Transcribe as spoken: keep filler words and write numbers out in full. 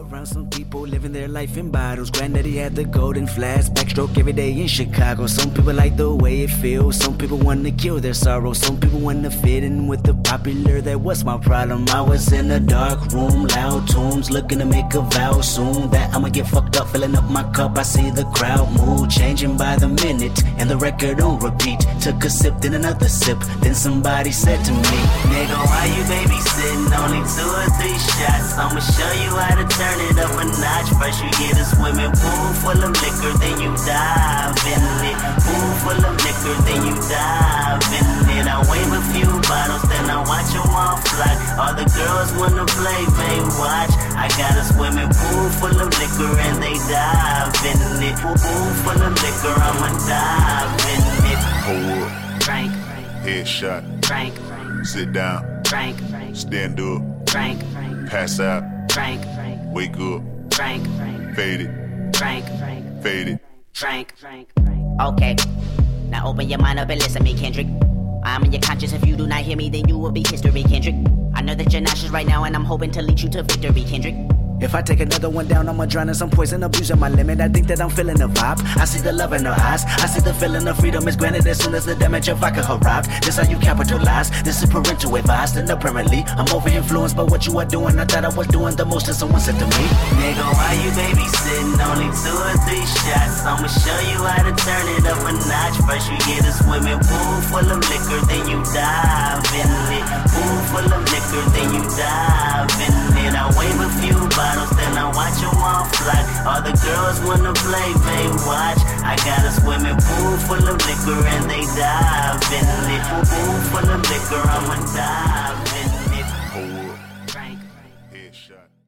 around some people living their life in bottles. Granddaddy had the golden flask, backstroke every day in Chicago. Some people like the way it feels, some people want to kill their sorrow. Some people want to fit in with the popular, that was my problem. I was in a dark room, loud tunes, looking to make a vow soon that I'ma get fucked up, filling up my cup. I see the crowd mood changing by the minute, and the record on repeat. Took a sip, then another sip, then somebody said to me, nigga, why you babysitting? Only two or three shots, I'ma show you how to turn it up a notch. First you get a swimming pool full of liquor, then you dive in it. Pool full of liquor, then you dive in it. I wave a few bottles, then I watch them all fly. All the girls wanna play, they watch. I got a swimming pool full of liquor and they dive in it. Pool full of liquor, I'ma dive in it. Hold up. Drink. Headshot. Drink. Sit down. Drink. Stand up. Drink. Pass out. Drink. Wake up. Drink. Fade it. Drink. Fade it. Drink. Okay. Now open your mind up and listen to me, Kendrick. I'm in your conscience. If you do not hear me, then you will be history, Kendrick. I know that you're nauseous right now, and I'm hoping to lead you to victory, Kendrick. If I take another one down, I'ma drown in some poison, abusing my limit. I think that I'm feeling the vibe. I see the love in her eyes. I see the feeling of freedom is granted as soon as the damage of vodka arrived. This how you capitalize. This is parental advice. And apparently, I'm over influenced by what you are doing. I thought I was doing the most, and someone said to me, nigga, why you babysitting? Only two or three shots. I'ma show you how to turn it up a notch. First you get a swimming pool full of liquor, then you dive in it. Pool full of liquor, then you dive in it. I wave a few bottles, then I watch them all fly. All the girls wanna play, they watch. I got a swimming pool full of liquor and they dive in it. Pool full of liquor, I'ma dive